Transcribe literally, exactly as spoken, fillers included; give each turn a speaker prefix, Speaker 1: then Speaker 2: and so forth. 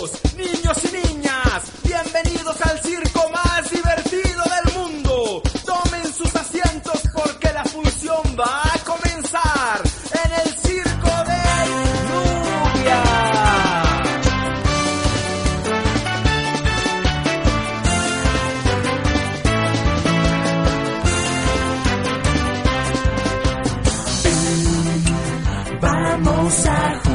Speaker 1: Caballeros, niños y niñas, bienvenidos al circo más divertido del mundo. Tomen sus asientos porque la función va a comenzar en el circo de Nubia.
Speaker 2: Vamos a